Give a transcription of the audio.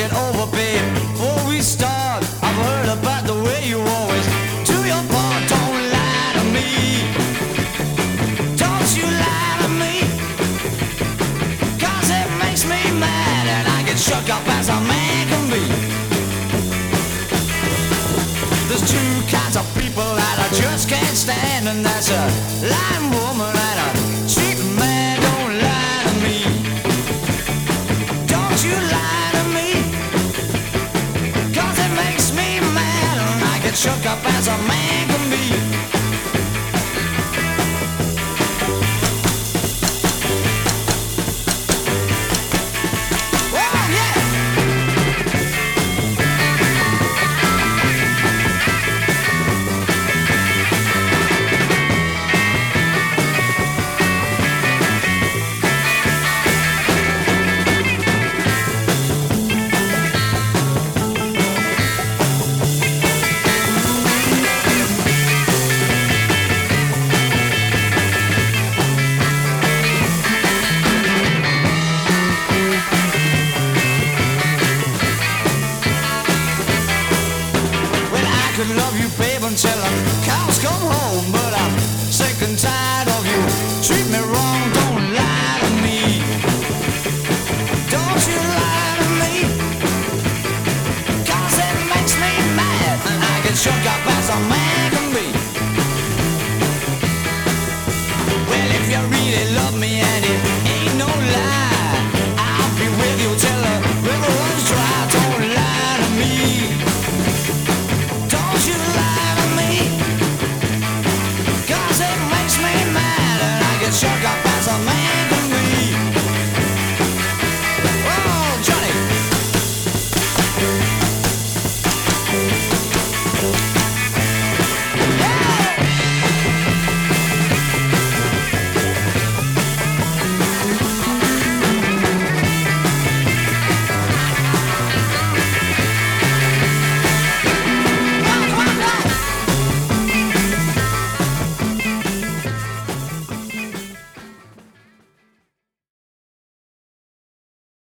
get over, babe. Before we start, I've heard about the way you always do your part. Don't lie to me. Don't you lie to me. 'Cause it makes me mad and I get shook up as a man can be. There's two kinds of people that I just can't stand, and that's a lying woman and a cheating man. Don't lie to me. Don't you lie to me. 'Cause it makes me mad and I get shook up as a man can be. Love you, babe, until the cows come home. But I'm sick and tired of you. Treat me wrong, don't lie to me. Don't you lie to me. 'Cause it makes me mad and I get shook up as a man can be. Well, if you really love me and it ain't no lie, I'll be with you till the river runs dry. Don't lie to me. Don't you lie to me. 'Cause it makes me mad and I get shook up as a man can be. Oh, Johnny.